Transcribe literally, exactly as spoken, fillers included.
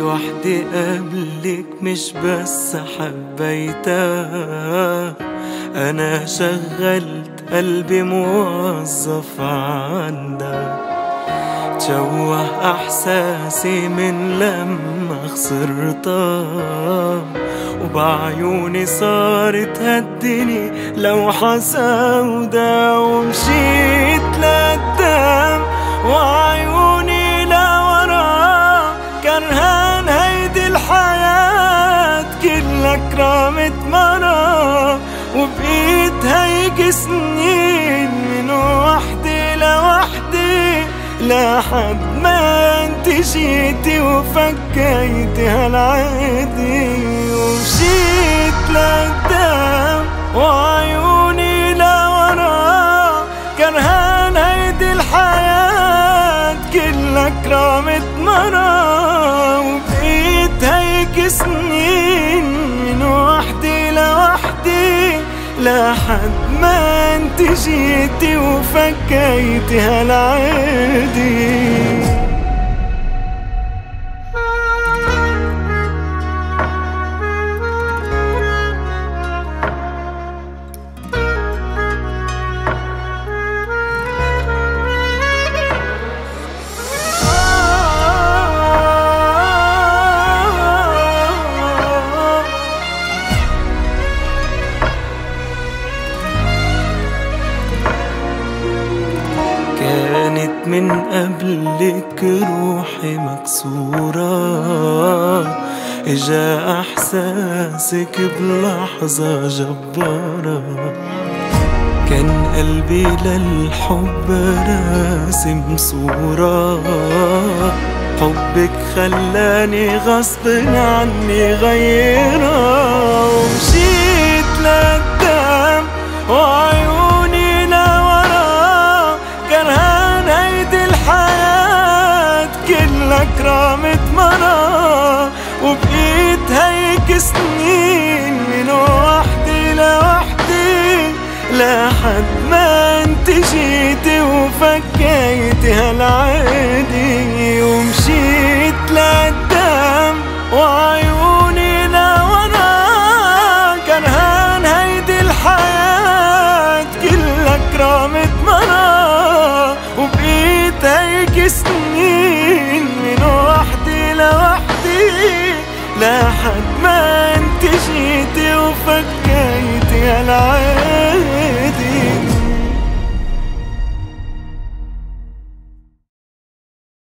وحدي قبلك مش بس حبيتها، أنا شغلت قلبي موظف عندها. تشوه إحساسي من لما خسرتها، وبعيوني صارت هالدني لوحة سودا. ومشيت لقدام وعيوني لورا، كرهان هيدي الحياة كلها كرامة مرة. وبقيت هيك سنين من وحدي لوحدي، لحد ما انت جيتي وفكيتي هالعادي. ومشيت لقدام وعيوني لورا، كرهان هيدي الحياة كلها كرامة مرة. وبقيت هيك سنين من وحدي لوحدي، لحد ما انت جيتي وفكيتي هالعادي. كانت من قبلك روحي مكسورة، اجا احساسك بلحظة جبارة. كان قلبي للحب راسم صورة، حبك خلاني غصب عني غيرها. ومشيت لقدام وعيوني لورا، كرهان هيدي الحياة كلها كرامة مرة. وبقيت هيك سنين من وحدي لوحدي، لحد ما انت جيتي وفكيتي هالعادي. ومشيت لقدام وعيوني لورا، كرهان هيدي الحياة كلها كرامة مرة. وبقيت هيك سنين من وحدي لوحدي، لحد ما انت جيتي وفكيتي